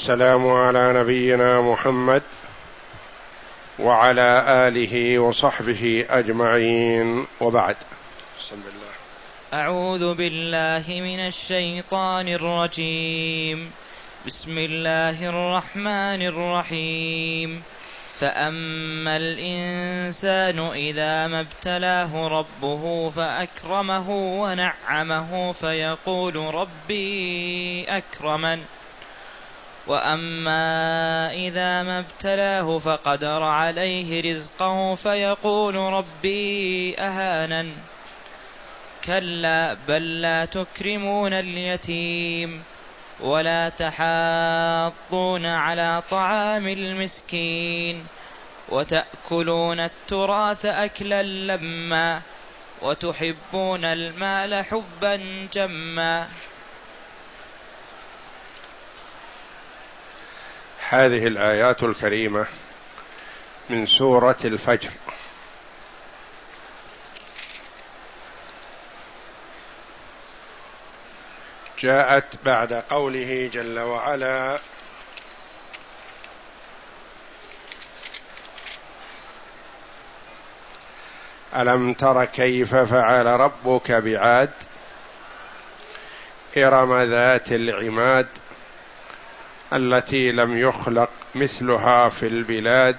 والسلام على نبينا محمد وعلى آله وصحبه أجمعين، وبعد. بسم الله. أعوذ بالله من الشيطان الرجيم. بسم الله الرحمن الرحيم. فأما الإنسان إذا ما ابتلاه ربه فأكرمه ونعمه فيقول ربي أكرمن، وأما إذا ما ابتلاه فقدر عليه رزقه فيقول ربي أهانن. كلا بل لا تكرمون اليتيم ولا تحاضون على طعام المسكين وتأكلون التراث أكلا لما وتحبون المال حبا جما. هذه الآيات الكريمة من سورة الفجر جاءت بعد قوله جل وعلا: ألم تر كيف فعل ربك بعاد إرم ذات العماد التي لم يخلق مثلها في البلاد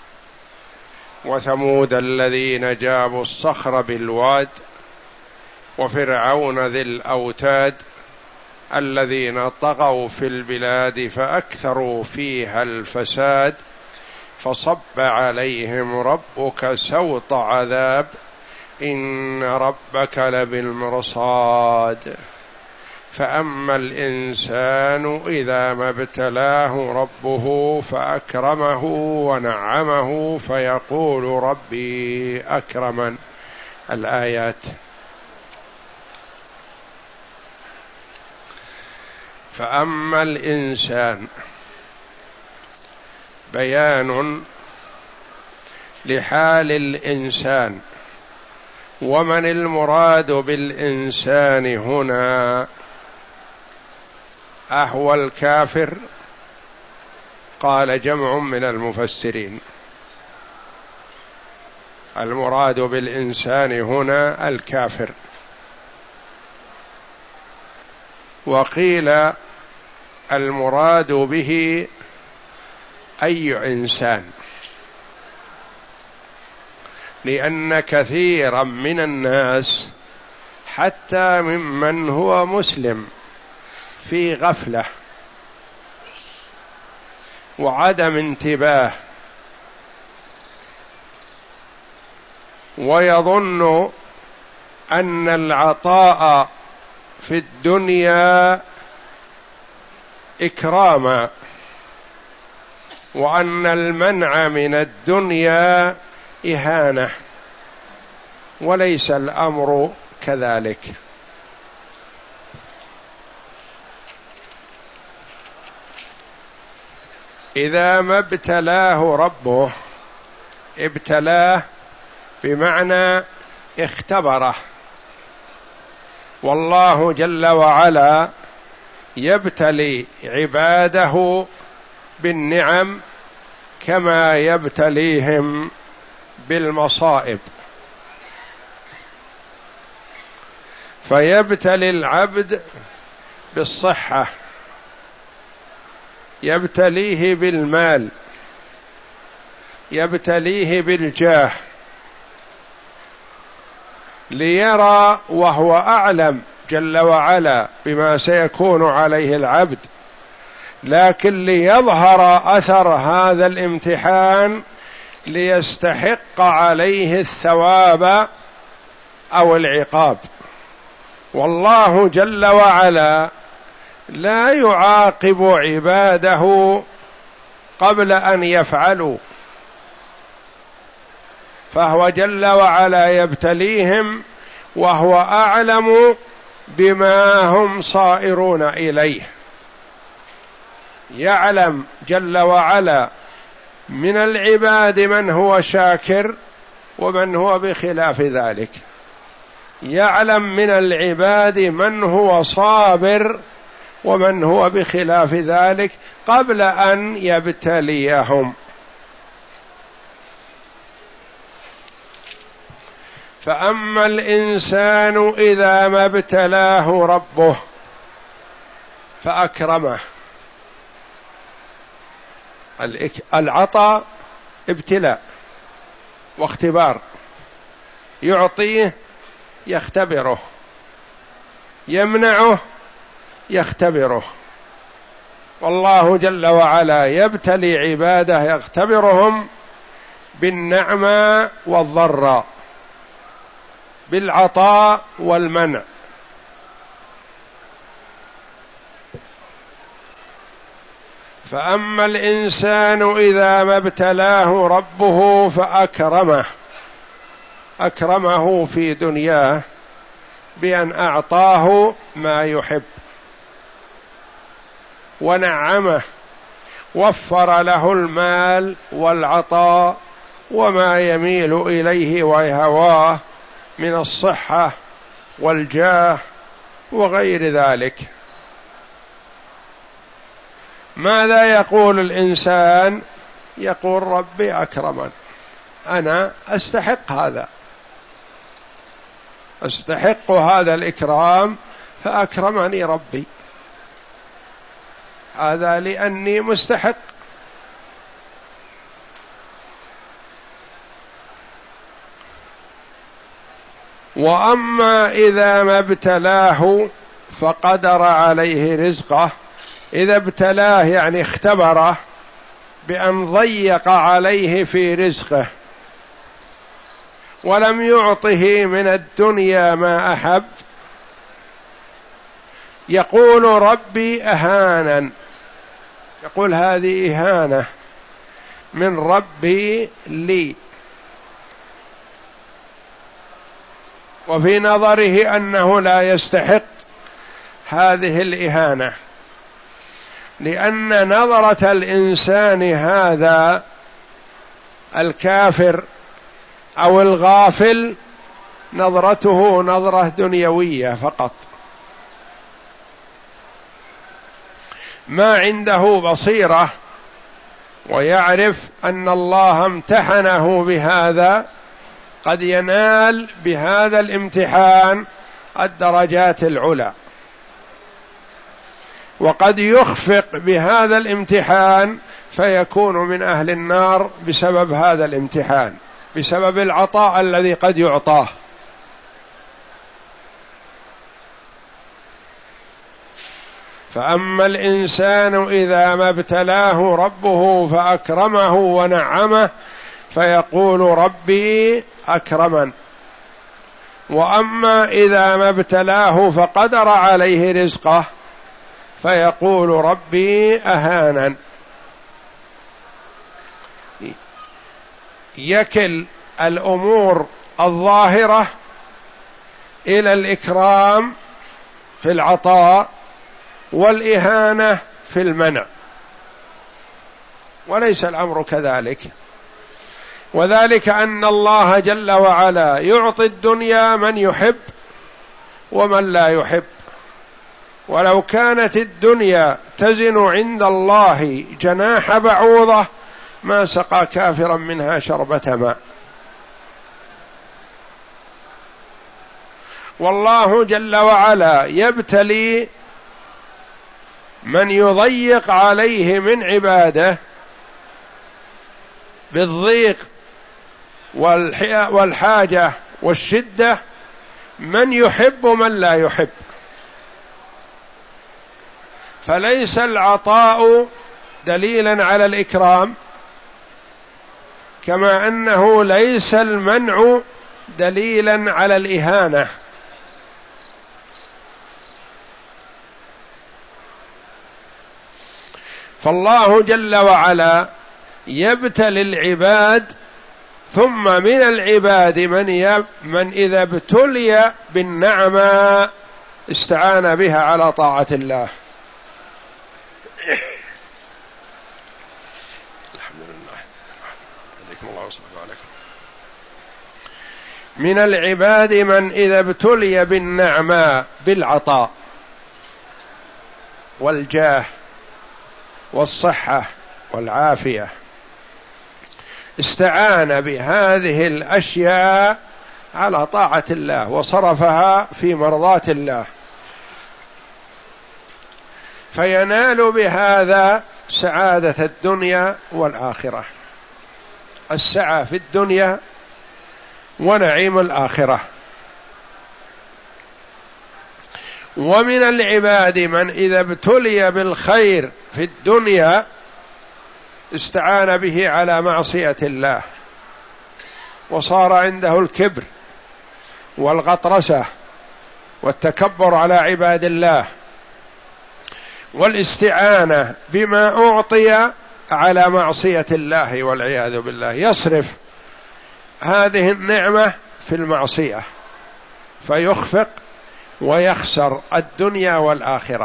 وثمود الذين جابوا الصخر بالواد وفرعون ذي الأوتاد الذين طغوا في البلاد فأكثروا فيها الفساد فصب عليهم ربك سوط عذاب إن ربك لبالمرصاد. فأما الإنسان إذا ما ابتلاه ربه فأكرمه ونعمه فيقول ربي أكرمن. الآيات. فأما الإنسان بيان لحال الإنسان، ومن المراد بالإنسان هنا؟ أهو الكافر؟ قال جمع من المفسرين المراد بالإنسان هنا الكافر، وقيل المراد به أي إنسان، لأن كثيرا من الناس حتى ممن هو مسلم في غفلة وعدم انتباه، ويظن أن العطاء في الدنيا إكراما وأن المنع من الدنيا إهانة، وليس الأمر كذلك. إذا ما ابتلاه ربه، ابتلاه بمعنى اختبره، والله جل وعلا يبتلي عباده بالنعم كما يبتليهم بالمصائب، فيبتلي العبد بالصحة، يبتليه بالمال، يبتليه بالجاه، ليرى وهو أعلم جل وعلا بما سيكون عليه العبد، لكن ليظهر أثر هذا الامتحان ليستحق عليه الثواب أو العقاب. والله جل وعلا لا يعاقب عباده قبل أن يفعلوا، فهو جل وعلا يبتليهم وهو أعلم بما هم صائرون إليه، يعلم جل وعلا من العباد من هو شاكر ومن هو بخلاف ذلك، يعلم من العباد من هو صابر ومن هو بخلاف ذلك قبل أن يبتليهم. فأما الإنسان إذا ما ابتلاه ربه فأكرمه. العطاء ابتلاء واختبار، يعطيه يختبره، يمنعه يختبره. والله جل وعلا يبتلي عباده يختبرهم بالنعماء والضراء، بالعطاء والمنع. فأما الإنسان إذا ما ابتلاه ربه فأكرمه، أكرمه في دنياه بأن أعطاه ما يحب، ونعمه، وفر له المال والعطاء وما يميل إليه ويهواه من الصحة والجاه وغير ذلك. ماذا يقول الإنسان؟ يقول ربي أكرمن، أنا أستحق هذا، أستحق هذا الإكرام فأكرمني ربي، هذا لأني مستحق. وأما إذا ما ابتلاه فقدر عليه رزقه، إذا ابتلاه يعني اختبره بأن ضيق عليه في رزقه ولم يعطه من الدنيا ما أحب، يقول ربي أهانا، يقول هذه إهانة من ربي لي، وفي نظره أنه لا يستحق هذه الإهانة، لأن نظرة الإنسان هذا الكافر أو الغافل نظرته نظرة دنيوية فقط، ما عنده بصيرة ويعرف أن الله امتحنه بهذا، قد ينال بهذا الامتحان الدرجات العلى، وقد يخفق بهذا الامتحان فيكون من أهل النار بسبب هذا الامتحان، بسبب العطاء الذي قد يعطاه. فأما الإنسان إذا ما ابتلاه ربه فأكرمه ونعمه فيقول ربي أكرمن. وأما إذا ما ابتلاه فقدر عليه رزقه فيقول ربي أهانا. يكل الأمور الظاهرة إلى الإكرام في العطاء والإهانة في المنع، وليس الأمر كذلك. وذلك أن الله جل وعلا يعطي الدنيا من يحب ومن لا يحب، ولو كانت الدنيا تزن عند الله جناح بعوضة ما سقى كافرا منها شربة ماء. والله جل وعلا يبتلي من يضيق عليه من عباده بالضيق والحاجة والشدة، من يحب ومن لا يحب. فليس العطاء دليلا على الإكرام، كما أنه ليس المنع دليلا على الإهانة. فالله جل وعلا يبتلي العباد، ثم من العباد من إذا ابتلي بالنعمة استعان بها على طاعة الله. الحمد لله. عليكم الله وصحبه عليكم. من العباد من إذا ابتلي بالنعمة بالعطاء والجاه والصحة والعافية، استعان بهذه الأشياء على طاعة الله وصرفها في مرضاة الله، فينال بهذا سعادة الدنيا والآخرة، السعة في الدنيا ونعيم الآخرة. ومن العباد من إذا ابتلي بالخير في الدنيا استعان به على معصية الله، وصار عنده الكبر والغطرسة والتكبر على عباد الله، والاستعانة بما أعطي على معصية الله والعياذ بالله، يصرف هذه النعمة في المعصية فيخفق ويخسر الدنيا والآخرة.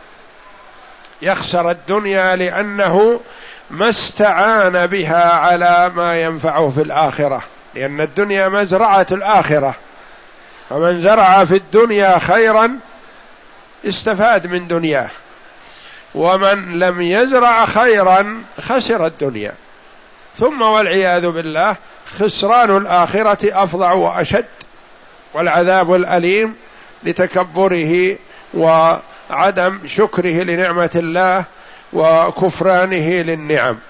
يخسر الدنيا لأنه ما استعان بها على ما ينفعه في الآخرة، لأن الدنيا مزرعة الآخرة، فمن زرع في الدنيا خيرا استفاد من دنياه، ومن لم يزرع خيرا خسر الدنيا، ثم والعياذ بالله خسران الآخرة أفظع وأشد، والعذاب الأليم لتكبره وعدم شكره لنعمة الله وكفرانه للنعم.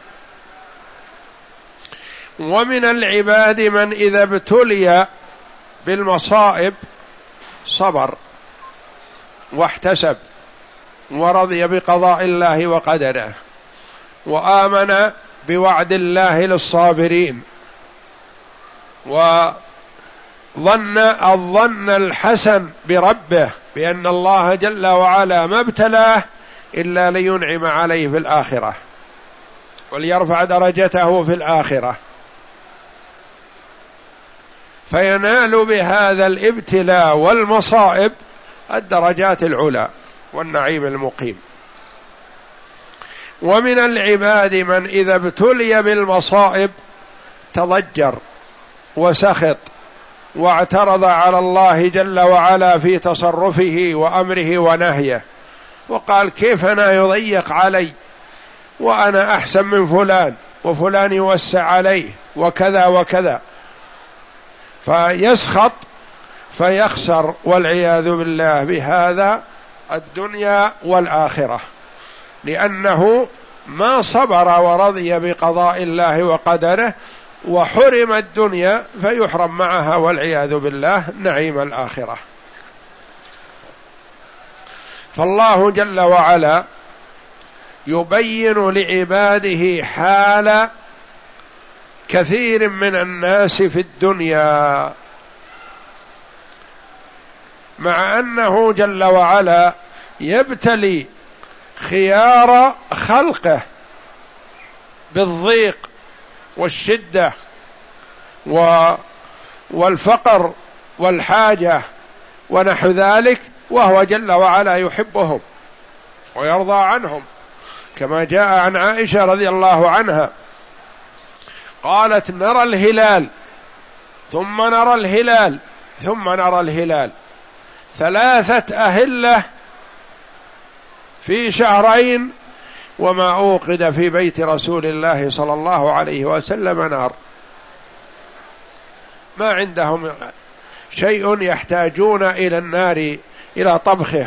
ومن العباد من إذا ابتلي بالمصائب صبر واحتسب ورضي بقضاء الله وقدره، وآمن بوعد الله للصابرين، وظن الظن الحسن بربه بأن الله جل وعلا ما ابتلاه إلا لينعم عليه في الآخرة وليرفع درجته في الآخرة، فينال بهذا الابتلاء والمصائب الدرجات العلى والنعيم المقيم. ومن العباد من إذا ابتلي بالمصائب تضجر وسخط واعترض على الله جل وعلا في تصرفه وأمره ونهيه، وقال كيف أنا يضيق علي وأنا أحسن من فلان وفلان يوسع عليه وكذا وكذا، فيسخط فيخسر والعياذ بالله بهذا الدنيا والآخرة، لأنه ما صبر ورضي بقضاء الله وقدره وحرم الدنيا فيحرم معها والعياذ بالله نعيم الآخرة. فالله جل وعلا يبين لعباده حال كثير من الناس في الدنيا، مع أنه جل وعلا يبتلي خيار خلقه بالضيق والشدة والفقر والحاجة ونحو ذلك، وهو جل وعلا يحبهم ويرضى عنهم، كما جاء عن عائشة رضي الله عنها قالت نرى الهلال ثم نرى الهلال ثم نرى الهلال 3 أهلة في شهرين وما أوقد في بيت رسول الله صلى الله عليه وسلم نار، ما عندهم شيء يحتاجون إلى النار إلى طبخه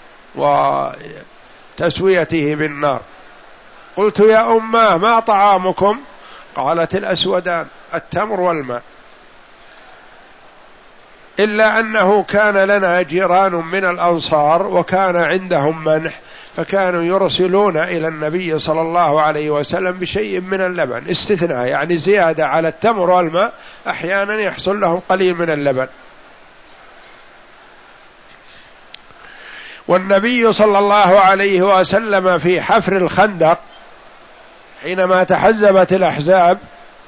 وتسويته بالنار. قلت يا أماه ما طعامكم؟ قالت الأسودان التمر والماء، إلا أنه كان لنا جيران من الأنصار وكان عندهم منح، فكانوا يرسلون إلى النبي صلى الله عليه وسلم بشيء من اللبن، استثناء يعني زيادة على التمر والماء، أحيانا يحصل لهم قليل من اللبن. والنبي صلى الله عليه وسلم في حفر الخندق حينما تحزبت الأحزاب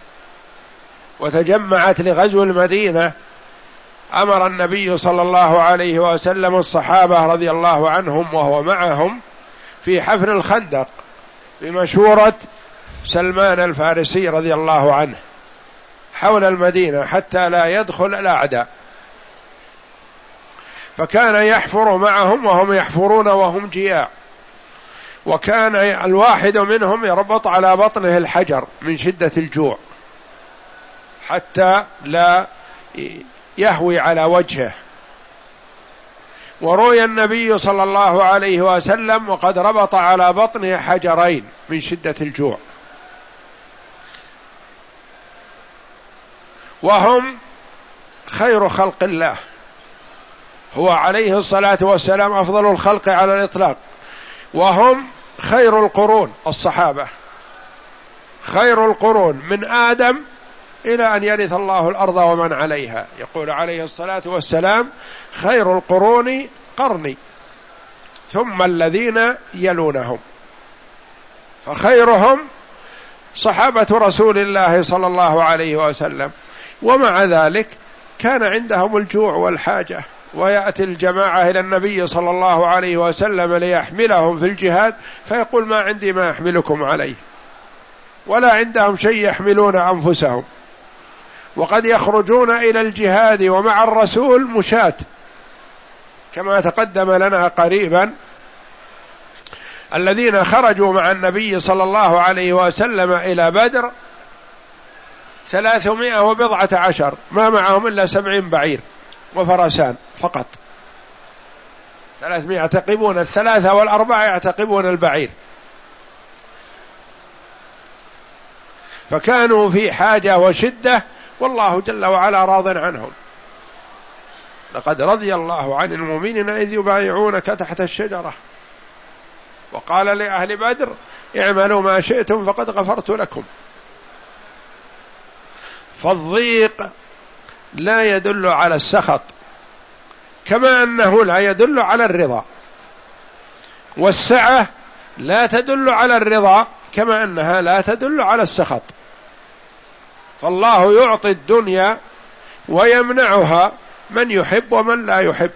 وتجمعت لغزو المدينة، أمر النبي صلى الله عليه وسلم الصحابة رضي الله عنهم وهو معهم في حفر الخندق بمشورة سلمان الفارسي رضي الله عنه حول المدينة حتى لا يدخل الأعداء، فكان يحفر معهم وهم يحفرون وهم جياع، وكان الواحد منهم يربط على بطنه الحجر من شدة الجوع حتى لا يهوي على وجهه. وروي النبي صلى الله عليه وسلم وقد ربط على بطنه حجرين من شدة الجوع، وهم خير خلق الله، هو عليه الصلاة والسلام أفضل الخلق على الإطلاق، وهم خير القرون، الصحابة خير القرون من آدم إلى أن يرث الله الأرض ومن عليها. يقول عليه الصلاة والسلام: خير القرون قرني ثم الذين يلونهم. فخيرهم صحابة رسول الله صلى الله عليه وسلم، ومع ذلك كان عندهم الجوع والحاجة، ويأتي الجماعة إلى النبي صلى الله عليه وسلم ليحملهم في الجهاد فيقول: ما عندي ما أحملكم عليه، ولا عندهم شيء يحملون أنفسهم، وقد يخرجون إلى الجهاد ومع الرسول مشاة، كما تقدم لنا قريبا الذين خرجوا مع النبي صلى الله عليه وسلم إلى بدر 310 ما معهم إلا 70 بعير وفرسان فقط، 300 يعتقبون الثلاثة والأربعة يعتقبون البعير، فكانوا في حاجة وشدة، والله جل وعلا راض عنهم. لقد رضي الله عن المؤمنين إذ يبايعونك تحت الشجرة وقال لأهل بدر: اعملوا ما شئتم فقد غفرت لكم. فالضيق لا يدل على السخط، كما أنه لا يدل على الرضا، والسعة لا تدل على الرضا كما أنها لا تدل على السخط. فالله يعطي الدنيا ويمنعها من يحب ومن لا يحب.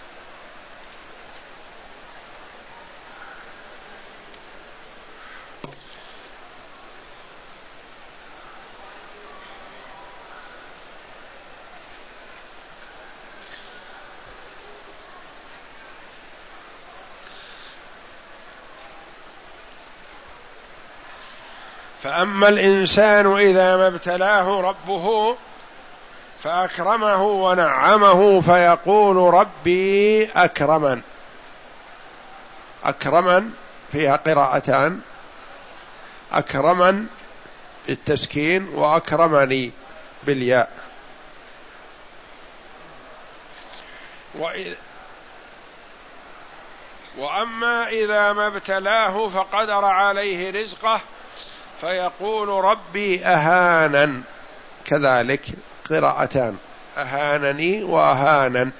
فأما الإنسان إذا ما ابتلاه ربه فأكرمه ونعمه فيقول: ربي أكرمن. أكرمن فيها قراءتان: أكرمن بالتسكين وأكرمني بالياء. وأما إذا ما ابتلاه فقدر عليه رزقه فيقول: ربي أهانن. كذلك قراءتان: أهانني وأهانن.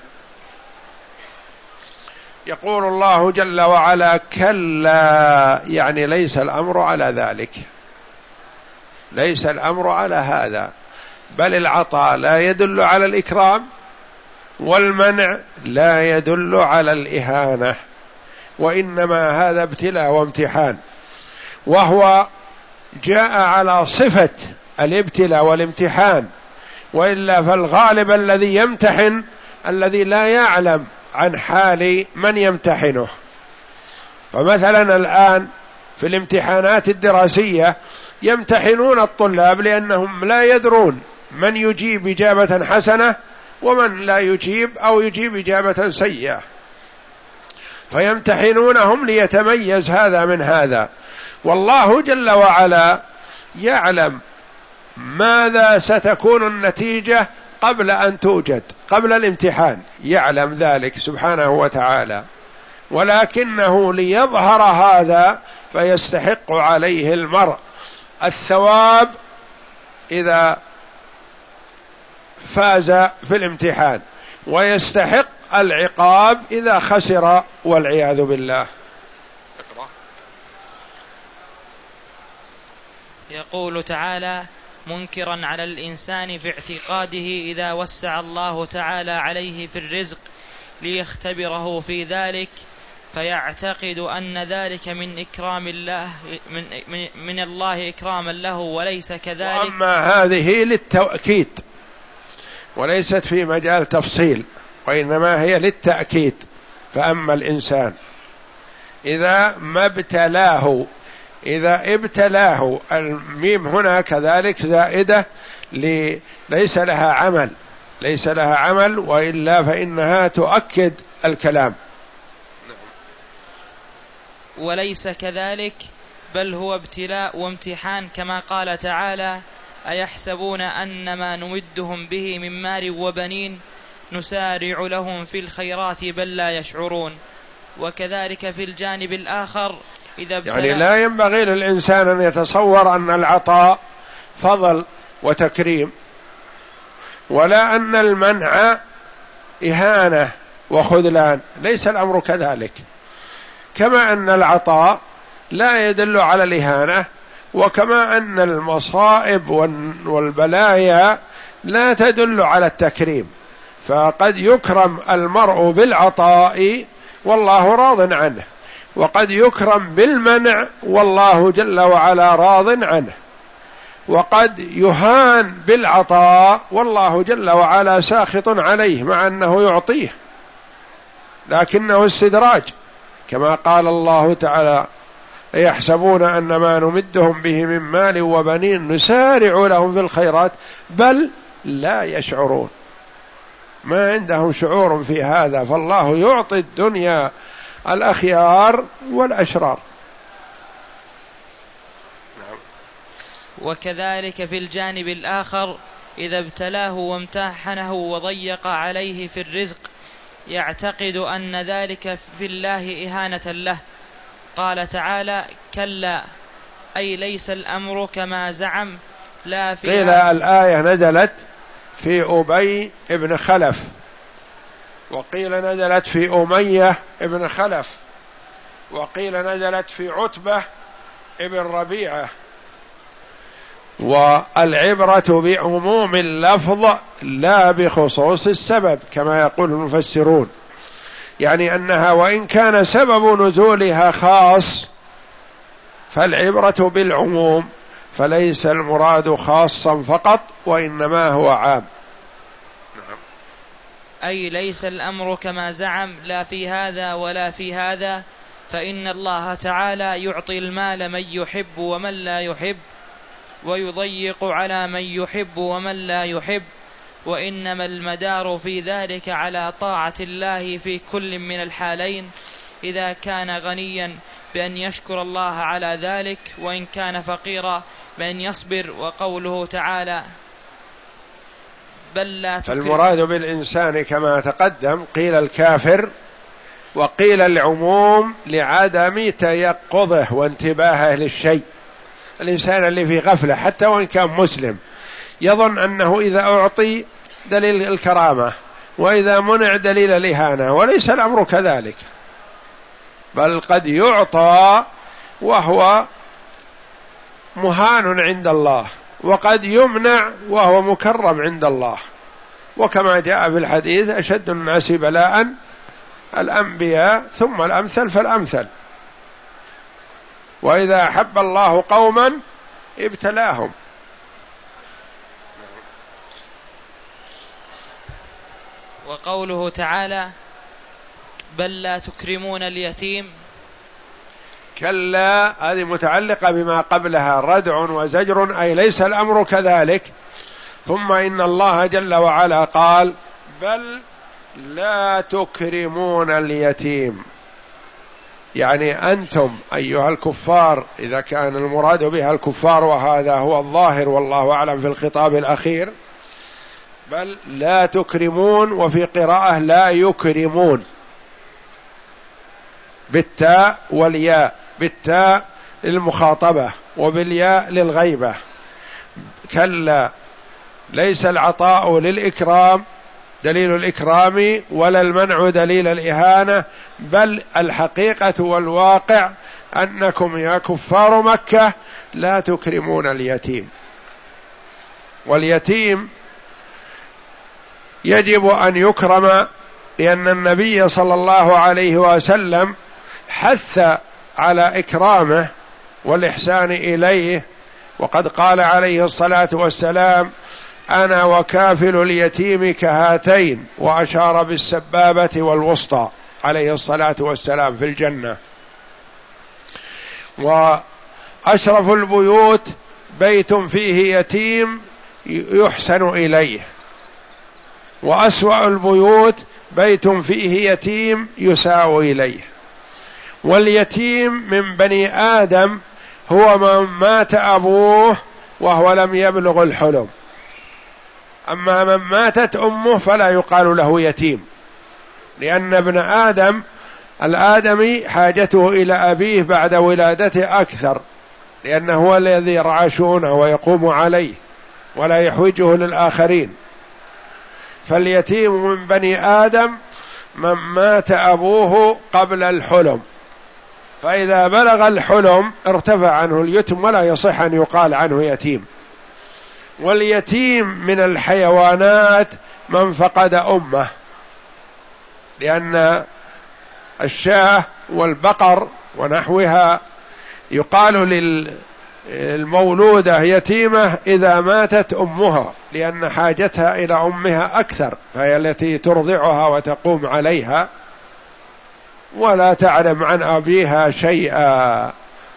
يقول الله جل وعلا: كلا، يعني ليس الأمر على ذلك، ليس الأمر على هذا، بل العطاء لا يدل على الإكرام، والمنع لا يدل على الإهانة، وإنما هذا ابتلاء وامتحان، وهو جاء على صفة الابتلاء والامتحان، وإلا فالغالب الذي يمتحن الذي لا يعلم عن حال من يمتحنه. فمثلا الآن في الامتحانات الدراسية يمتحنون الطلاب لأنهم لا يدرون من يجيب إجابة حسنة ومن لا يجيب أو يجيب إجابة سيئة، فيمتحنونهم ليتميز هذا من هذا. والله جل وعلا يعلم ماذا ستكون النتيجة قبل أن توجد، قبل الامتحان يعلم ذلك سبحانه وتعالى، ولكنه ليظهر هذا فيستحق عليه المرء الثواب إذا فاز في الامتحان، ويستحق العقاب إذا خسر والعياذ بالله. يقول تعالى: منكرا على الإنسان في اعتقاده إذا وسع الله تعالى عليه في الرزق ليختبره في ذلك، فيعتقد أن ذلك من إكرام الله من الله إكراما له، وليس كذلك. وأما هذه للتأكيد وليست في مجال تفصيل، وإنما هي للتأكيد. فأما الإنسان إذا ما ابتلاه، إذا ابتلاه، الميم هنا كذلك زائدة ليس لها عمل، ليس لها عمل، وإلا فإنها تؤكد الكلام. وليس كذلك، بل هو ابتلاء وامتحان، كما قال تعالى: أيحسبون أن ما نمدهم به من مال وبنين نسارع لهم في الخيرات بل لا يشعرون. وكذلك في الجانب الآخر إذا يعني لا ينبغي للإنسان أن يتصور أن العطاء فضل وتكريم، ولا أن المنع إهانة وخذلان، ليس الأمر كذلك. كما أن العطاء لا يدل على الإهانة، وكما أن المصائب والبلايا لا تدل على التكريم، فقد يكرم المرء بالعطاء والله راض عنه، وقد يكرم بالمنع والله جل وعلا راض عنه، وقد يهان بالعطاء والله جل وعلا ساخط عليه مع أنه يعطيه، لكنه استدراج، كما قال الله تعالى: يحسبون أن ما نمدهم به من مال وبنين نسارع لهم في الخيرات بل لا يشعرون، ما عندهم شعور في هذا. فالله يعطي الدنيا الأخيار والأشرار. وكذلك في الجانب الآخر إذا ابتلاه وامتحنه وضيق عليه في الرزق يعتقد أن ذلك في الله إهانة له. قال تعالى: كلا، أي ليس الأمر كما زعم، لا في قيل الآية نزلت في أبي ابن خلف، وقيل نزلت في أمية ابن خلف، وقيل نزلت في عتبة ابن ربيعة. والعبرة بعموم اللفظ لا بخصوص السبب كما يقول المفسرون، يعني أنها وإن كان سبب نزولها خاص فالعبرة بالعموم، فليس المراد خاصا فقط وإنما هو عام. أي ليس الأمر كما زعم، لا في هذا ولا في هذا، فإن الله تعالى يعطي المال من يحب ومن لا يحب، ويضيق على من يحب ومن لا يحب، وإنما المدار في ذلك على طاعة الله في كل من الحالين، إذا كان غنيا بأن يشكر الله على ذلك، وإن كان فقيرا بأن يصبر. وقوله تعالى: بل لا تكرم. المراد بالإنسان كما تقدم قيل الكافر، وقيل العموم لعدم تيقظه وانتباهه للشيء. الإنسان اللي في غفلة حتى وإن كان مسلم يظن أنه إذا أعطي دليل الكرامة، وإذا منع دليل الإهانة، وليس الأمر كذلك، بل قد يعطى وهو مهان عند الله، وقد يمنع وهو مكرم عند الله. وكما جاء في الحديث: أشد الناس بلاء الأنبياء ثم الأمثل فالأمثل، وإذا أحب الله قوما ابتلاهم. وقوله تعالى: بل لا تكرمون اليتيم. كلا، هذه متعلقة بما قبلها، ردع وزجر، أي ليس الأمر كذلك. ثم إن الله جل وعلا قال: بل لا تكرمون اليتيم، يعني أنتم أيها الكفار، إذا كان المراد بها الكفار وهذا هو الظاهر والله أعلم في الخطاب الأخير، بل لا تكرمون، وفي قراءة لا يكرمون بالتاء والياء، بالتاء للمخاطبة وبالياء للغيبة. كلا، ليس العطاء للإكرام دليل الإكرام، ولا المنع دليل الإهانة، بل الحقيقة والواقع أنكم يا كفار مكة لا تكرمون اليتيم. واليتيم يجب أن يكرم، لأن النبي صلى الله عليه وسلم حث على إكرامه والإحسان إليه، وقد قال عليه الصلاة والسلام: أنا وكافل اليتيم كهاتين، وأشار بالسبابة والوسطى عليه الصلاة والسلام في الجنة. وأشرف البيوت بيت فيه يتيم يحسن إليه، وأسوأ البيوت بيت فيه يتيم يساء إليه. واليتيم من بني آدم هو من مات أبوه وهو لم يبلغ الحلم، أما من ماتت أمه فلا يقال له يتيم، لأن ابن آدم الآدمي حاجته إلى أبيه بعد ولادته أكثر، لأنه هو الذي يرعى شؤونه ويقوم عليه ولا يحوجه للآخرين. فاليتيم من بني آدم من مات أبوه قبل الحلم، فإذا بلغ الحلم ارتفع عنه اليتم ولا يصح أن يقال عنه يتيم. واليتيم من الحيوانات من فقد أمه، لأن الشاة والبقر ونحوها يقال للمولودة يتيمة إذا ماتت أمها، لأن حاجتها إلى أمها أكثر، فهي التي ترضعها وتقوم عليها ولا تعلم عن أبيها شيئا.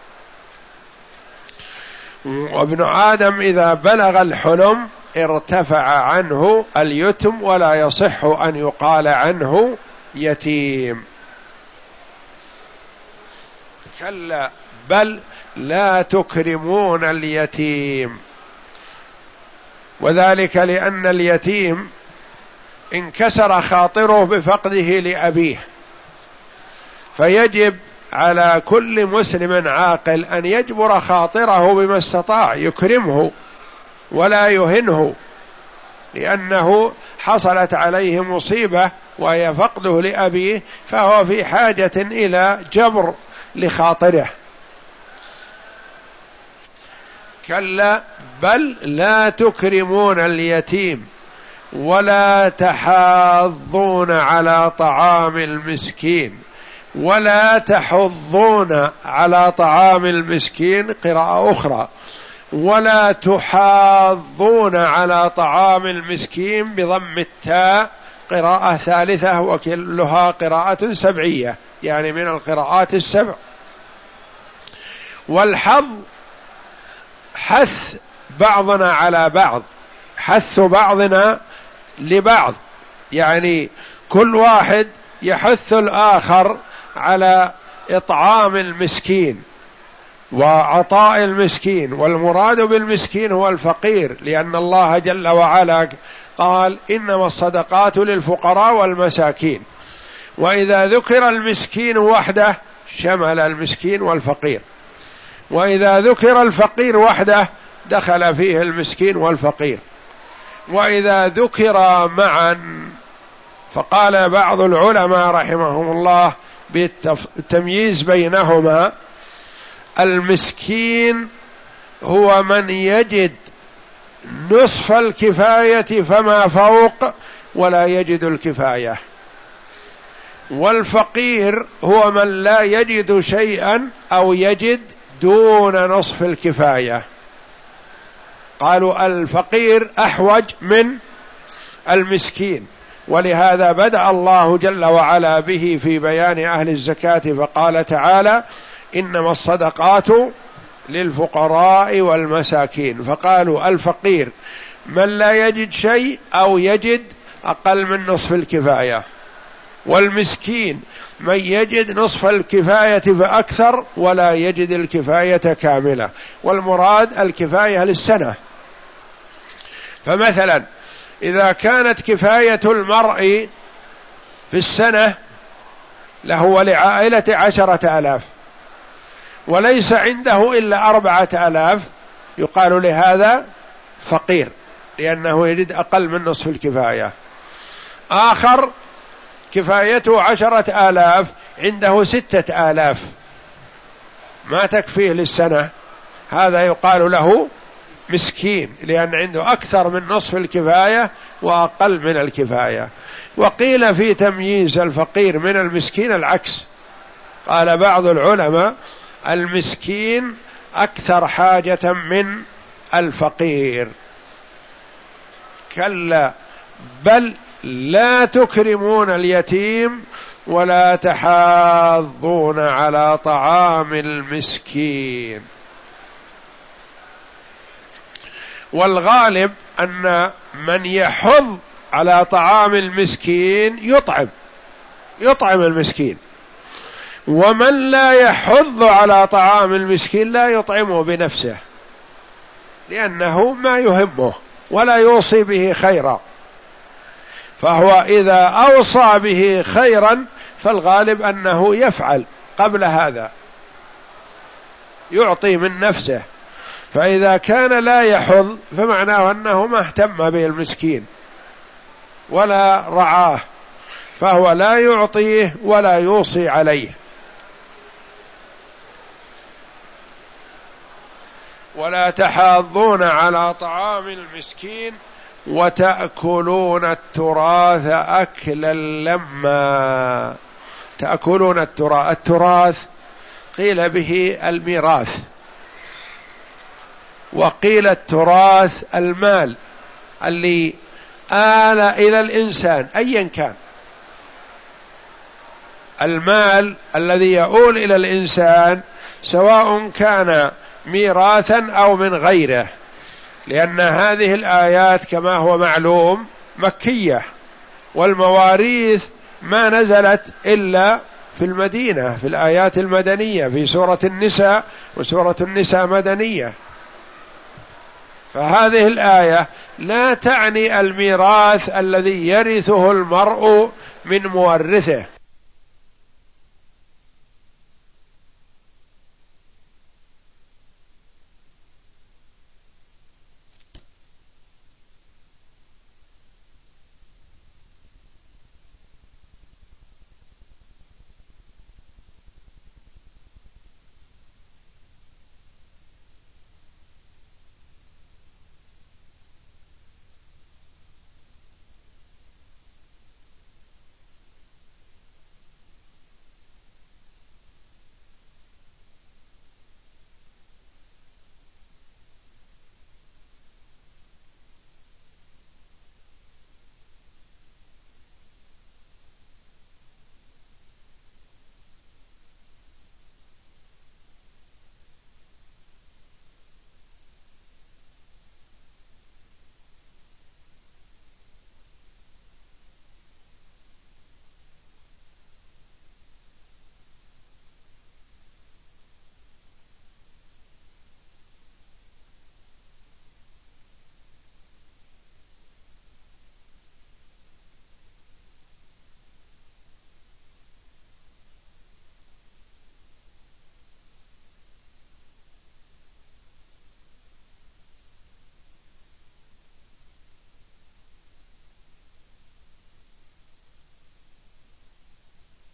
وابن آدم إذا بلغ الحلم ارتفع عنه اليتم ولا يصح أن يقال عنه يتيم. كلا بل لا تكرمون اليتيم، وذلك لأن اليتيم انكسر خاطره بفقده لأبيه، فيجب على كل مسلم عاقل أن يجبر خاطره بما استطاع، يكرمه ولا يهنه، لأنه حصلت عليه مصيبة وهي فقده لأبيه، فهو في حاجة إلى جبر لخاطره. كلا بل لا تكرمون اليتيم ولا تحاضون على طعام المسكين ولا تحضون على طعام المسكين، قراءة أخرى ولا تحاضون على طعام المسكين بضم التاء، قراءة ثالثة، وكلها قراءة سبعية يعني من القراءات السبع. والحظ حث بعضنا على بعض، حث بعضنا لبعض، يعني كل واحد يحث الآخر على إطعام المسكين وعطاء المسكين، والمراد بالمسكين هو الفقير، لأن الله جل وعلا قال إنما الصدقات للفقراء والمساكين، وإذا ذكر المسكين وحده شمل المسكين والفقير، وإذا ذكر الفقير وحده دخل فيه المسكين والفقير، وإذا ذكر معا فقال بعض العلماء رحمهم الله بالتمييز بينهما: المسكين هو من يجد نصف الكفاية فما فوق ولا يجد الكفاية، والفقير هو من لا يجد شيئا أو يجد دون نصف الكفاية. قالوا الفقير أحوج من المسكين، ولهذا بدأ الله جل وعلا به في بيان أهل الزكاة، فقال تعالى: إنما الصدقات للفقراء والمساكين، فقالوا الفقير من لا يجد شيء أو يجد أقل من نصف الكفاية، والمسكين من يجد نصف الكفاية فأكثر ولا يجد الكفاية كاملة، والمراد الكفاية للسنة. فمثلا إذا كانت كفاية المرء في السنة له ولعائلة 10,000 وليس عنده إلا 4,000، يقال لهذا فقير، لأنه يجد أقل من نصف الكفاية. آخر كفايته 10,000 عنده 6,000 ما تكفيه للسنة، هذا يقال له مسكين، لأن عنده أكثر من نصف الكفاية وأقل من الكفاية. وقيل في تمييز الفقير من المسكين العكس، قال بعض العلماء: المسكين أكثر حاجة من الفقير. كلا بل لا تكرمون اليتيم ولا تحاضون على طعام المسكين. والغالب أن من يحض على طعام المسكين يطعم المسكين، ومن لا يحض على طعام المسكين لا يطعمه بنفسه، لأنه ما يهمه ولا يوصي به خيرا. فهو إذا أوصى به خيرا فالغالب أنه يفعل قبل هذا، يعطي من نفسه. فإذا كان لا يحض فمعناه أنه ما اهتم به المسكين ولا رعاه، فهو لا يعطيه ولا يوصي عليه. ولا تحاضون على طعام المسكين وتأكلون التراث أكلا لما. تأكلون التراث قيل به الميراث، وقيل التراث المال اللي آل إلى الإنسان أيا كان. المال الذي يؤول إلى الإنسان سواء كان ميراثا أو من غيره، لأن هذه الآيات كما هو معلوم مكية، والمواريث ما نزلت إلا في المدينة في الآيات المدنية في سورة النساء، وسورة النساء مدنية. فهذه الآية لا تعني الميراث الذي يرثه المرء من مورثه،